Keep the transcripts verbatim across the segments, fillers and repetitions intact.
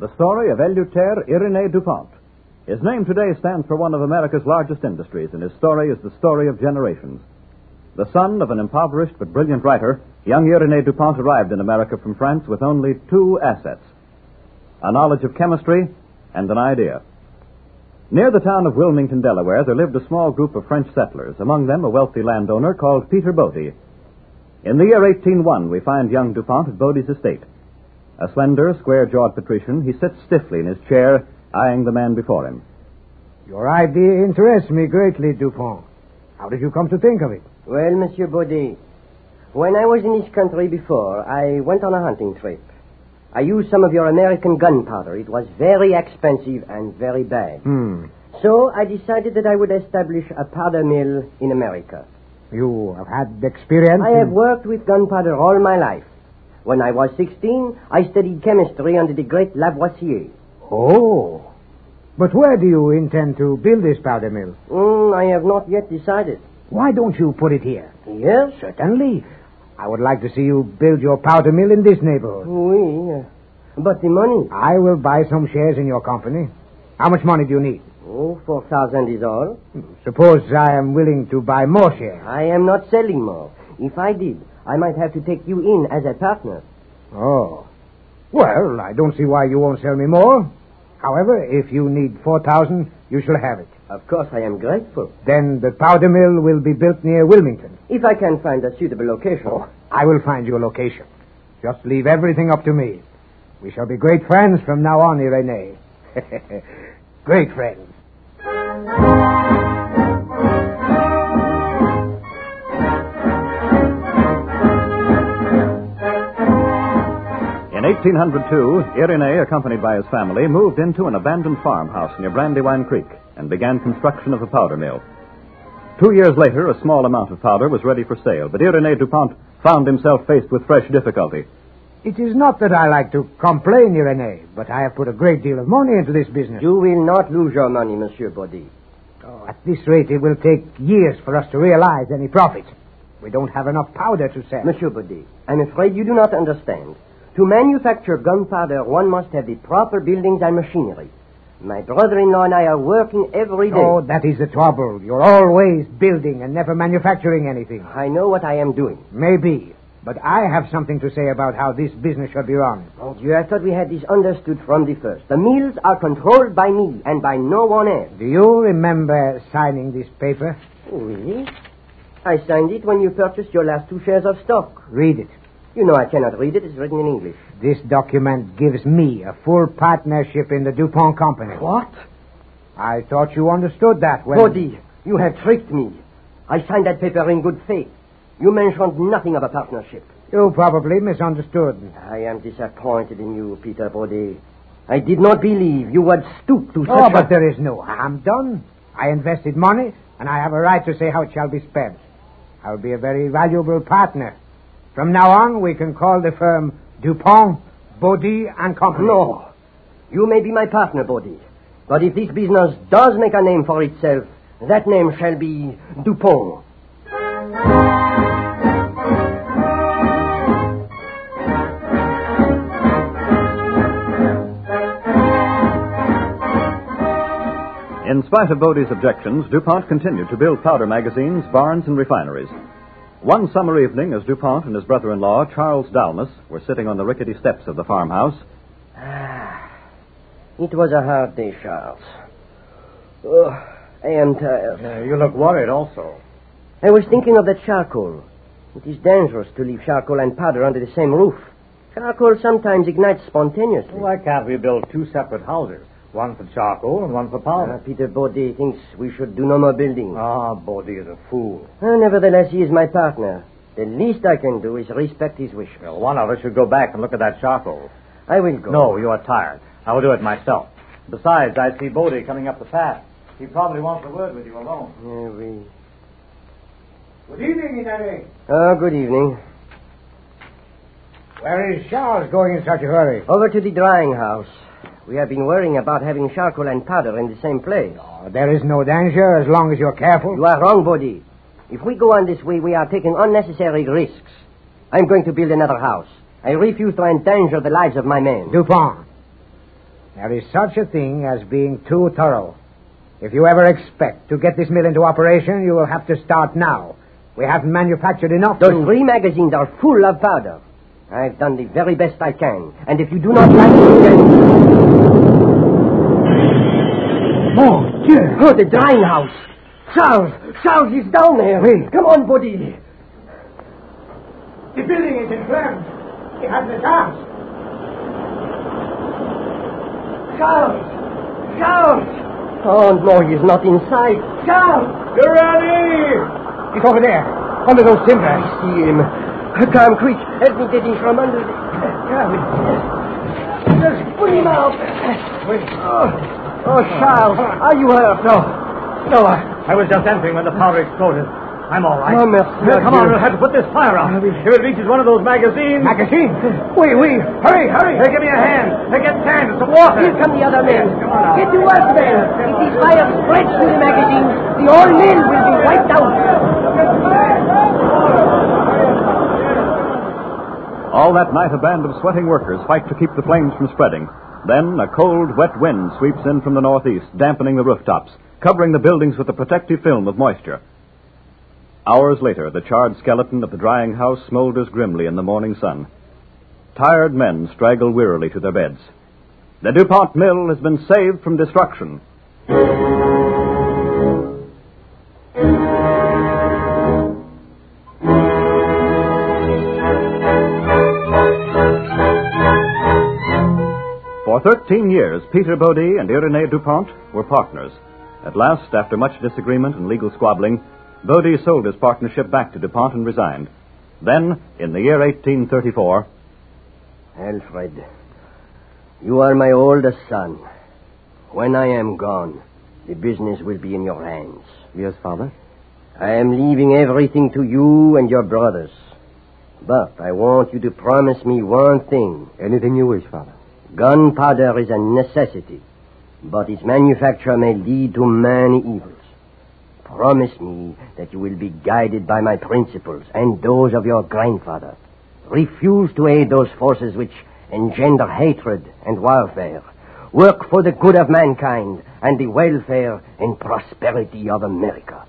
the story of Eleuthère Irénée DuPont. His name today stands for one of America's largest industries, and his story is the story of generations. The son of an impoverished but brilliant writer, young Irénée DuPont arrived in America from France with only two assets: a knowledge of chemistry and an idea. Near the town of Wilmington, Delaware, there lived a small group of French settlers, among them a wealthy landowner called Peter Bode. In the year eighteen oh one, we find young DuPont at Bode's estate. A slender, square-jawed patrician, he sits stiffly in his chair, eyeing the man before him. Your idea interests me greatly, DuPont. How did you come to think of it? Well, Monsieur Bode, when I was in this country before, I went on a hunting trip. I used some of your American gunpowder. It was very expensive and very bad. Hmm. So I decided that I would establish a powder mill in America. You have had experience? I have worked with gunpowder all my life. When I was sixteen, I studied chemistry under the great Lavoisier. Oh. But where do you intend to build this powder mill? Mm, I have not yet decided. Why don't you put it here? Here? Certainly. I would like to see you build your powder mill in this neighborhood. Oui. Uh, but the money? I will buy some shares in your company. How much money do you need? Oh, four thousand is all. Suppose I am willing to buy more shares. I am not selling more. If I did, I might have to take you in as a partner. Oh. Well, I don't see why you won't sell me more. However, if you need four thousand, you shall have it. Of course, I am grateful. Then the powder mill will be built near Wilmington. If I can find a suitable location. Oh, I will find you a location. Just leave everything up to me. We shall be great friends from now on, Irénée. Great friends. In eighteen oh two, Irénée, accompanied by his family, moved into an abandoned farmhouse near Brandywine Creek and began construction of a powder mill. Two years later, a small amount of powder was ready for sale, but Irénée DuPont found himself faced with fresh difficulty. It is not that I like to complain, Irénée, but I have put a great deal of money into this business. You will not lose your money, Monsieur Bode. Oh, at this rate, it will take years for us to realize any profit. We don't have enough powder to sell. Monsieur Bode, I'm afraid you do not understand. To manufacture gunpowder, one must have the proper buildings and machinery. My brother-in-law and I are working every day. Oh, that is the trouble. You're always building and never manufacturing anything. I know what I am doing. Maybe. But I have something to say about how this business should be run. Oh, dear, I thought we had this understood from the first. The mills are controlled by me and by no one else. Do you remember signing this paper? Oh, really? I signed it when you purchased your last two shares of stock. Read it. You know I cannot read it. It's written in English. This document gives me a full partnership in the DuPont company. What? I thought you understood that when... Bode, you have tricked me. I signed that paper in good faith. You mentioned nothing of a partnership. You probably misunderstood. I am disappointed in you, Peter Bode. I did not believe you would stoop to such Oh, a... but there is no harm done. I invested money, and I have a right to say how it shall be spent. I will be a very valuable partner. From now on, we can call the firm DuPont, Bode and Company. No. You may be my partner, Bode. But if this business does make a name for itself, that name shall be DuPont. In spite of Bode's objections, DuPont continued to build powder magazines, barns, and refineries. One summer evening, as DuPont and his brother-in-law, Charles Dalmas, were sitting on the rickety steps of the farmhouse... Ah, it was a hard day, Charles. Oh, I am tired. Uh, you look worried also. I was thinking of that charcoal. It is dangerous to leave charcoal and powder under the same roof. Charcoal sometimes ignites spontaneously. Why can't we build two separate houses? One for charcoal and one for powder. Uh, Peter Bode thinks we should do no more building. Ah, Bode is a fool. Uh, nevertheless, he is my partner. The least I can do is respect his wishes. Well, one of us should go back and look at that charcoal. I will go. No, you are tired. I will do it myself. Besides, I see Bode coming up the path. He probably wants a word with you alone. Yeah, we... Good evening, Irénée. Oh, good evening. Where is Charles going in such a hurry? Over to the drying house. We have been worrying about having charcoal and powder in the same place. Oh, there is no danger as long as you're careful. You are wrong, Bode. If we go on this way, we are taking unnecessary risks. I'm going to build another house. I refuse to endanger the lives of my men. DuPont, There is such a thing as being too thorough. If you ever expect to get this mill into operation, you will have to start now. We haven't manufactured enough Those to... three magazines are full of powder. I've done the very best I can. And if you do not manage to... Mon Dieu! Oh, the drying house. Charles! Charles is down there. Oui. Come on, buddy. The building is in flames. He hasn't a chance. Charles! Charles! Oh, no, he's not inside. Charles! You're ready! He's over there, under those timbers. I see him. Come, quick. Help me get him from under the... Just pull him out. Oh, oh, Charles, are you hurt? No. No, I, I was just entering when the powder exploded. I'm all right. Oh, merci. Now, come on, we'll have to put this fire out. If it reaches one of those magazines... Magazine? Oui, oui. Hurry, hurry. Hey, give me a hand. Hey, get sand and some water. Here come the other men. Come on now. Get to work, men. If this fire spreads through the magazine, the whole mill will be wiped out. All that night, a band of sweating workers fight to keep the flames from spreading. Then, a cold, wet wind sweeps in from the northeast, dampening the rooftops, covering the buildings with a protective film of moisture. Hours later, the charred skeleton of the drying house smolders grimly in the morning sun. Tired men straggle wearily to their beds. The DuPont mill has been saved from destruction. For thirteen years, Peter Bodie and Irénée DuPont were partners. At last, after much disagreement and legal squabbling, Bodie sold his partnership back to DuPont and resigned. Then, in the year eighteen thirty-four... Alfred, you are my oldest son. When I am gone, the business will be in your hands. Yes, Father. I am leaving everything to you and your brothers. But I want you to promise me one thing. Anything you wish, Father. Gunpowder is a necessity, but its manufacture may lead to many evils. Promise me that you will be guided by my principles and those of your grandfather. Refuse to aid those forces which engender hatred and warfare. Work for the good of mankind and the welfare and prosperity of America.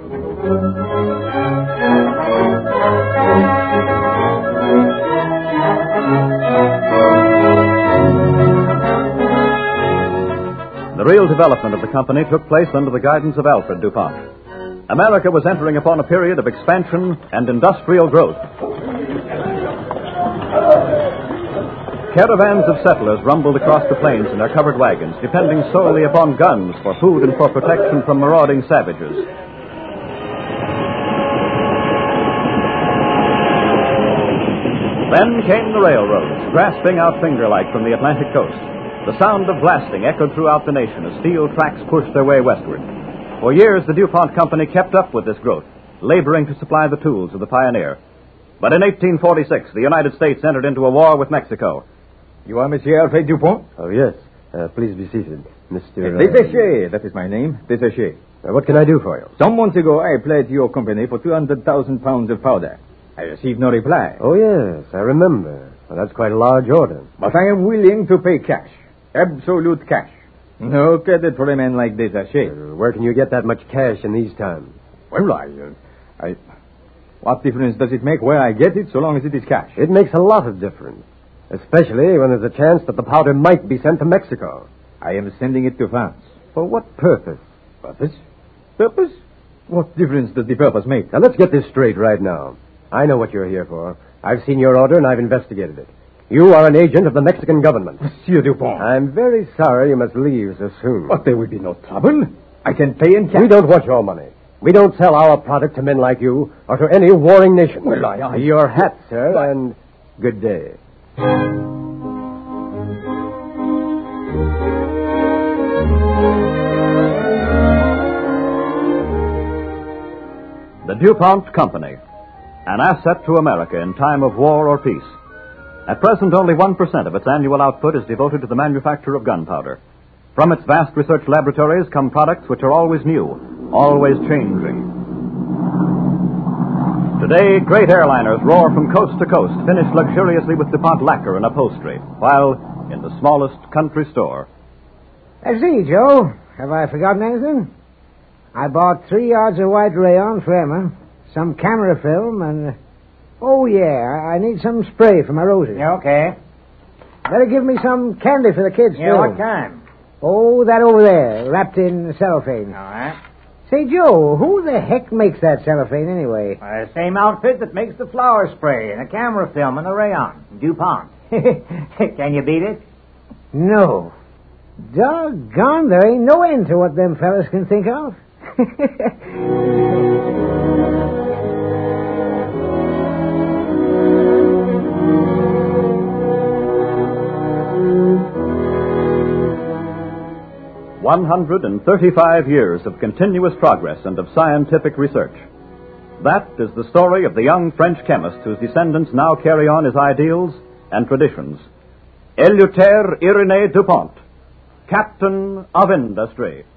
The real development of the company took place under the guidance of Alfred DuPont. America was entering upon a period of expansion and industrial growth. Caravans of settlers rumbled across the plains in their covered wagons, depending solely upon guns for food and for protection from marauding savages. Then came the railroads, grasping out finger-like from the Atlantic coast. The sound of blasting echoed throughout the nation as steel tracks pushed their way westward. For years, the DuPont Company kept up with this growth, laboring to supply the tools of the pioneer. But in eighteen forty-six, the United States entered into a war with Mexico. You are Monsieur Alfred DuPont? Oh, yes. Uh, please be seated, Mister Uh, Desséché, that is my name, Desséché. Uh, what can I do for you? Some months ago, I applied to your company for two hundred thousand pounds of powder. I received no reply. Oh, yes, I remember. Well, that's quite a large order. But I am willing to pay cash. Absolute cash. No credit for a man like Desséché. Uh, where can you get that much cash in these times? Well, I, uh, I... What difference does it make where I get it so long as it is cash? It makes a lot of difference, especially when there's a chance that the powder might be sent to Mexico. I am sending it to France. For what purpose? Purpose? Purpose? What difference does the purpose make? Now, let's get this straight right now. I know what you're here for. I've seen your order and I've investigated it. You are an agent of the Mexican government. Monsieur Dupont. I'm very sorry you must leave so soon. But there will be no trouble. I can pay in cash. We don't want your money. We don't sell our product to men like you or to any warring nation. Well, I... I... Your hat, sir, But... and good day. The DuPont Company, an asset to America in time of war or peace. At present, only one percent of its annual output is devoted to the manufacture of gunpowder. From its vast research laboratories come products which are always new, always changing. Today, great airliners roar from coast to coast, finished luxuriously with DuPont lacquer and upholstery, while in the the smallest country store. Let's see, Joe. Have I forgotten anything? I bought three yards of white rayon for Emma, some camera film, and... Oh, yeah, I I need some spray for my roses. Yeah, okay. Better give me some candy for the kids, Yeah, too. what kind? Oh, that over there, wrapped in cellophane. All right. Say, Joe, who the heck makes that cellophane anyway? Uh, same outfit that makes the flower spray and the camera film and the rayon. DuPont. Can you beat it? No. Doggone, there ain't no end to what them fellas can think of. One hundred and thirty-five years of continuous progress and of scientific research. That is the story of the young French chemist whose descendants now carry on his ideals and traditions. Eleuthère Irénée Dupont, Captain of Industry.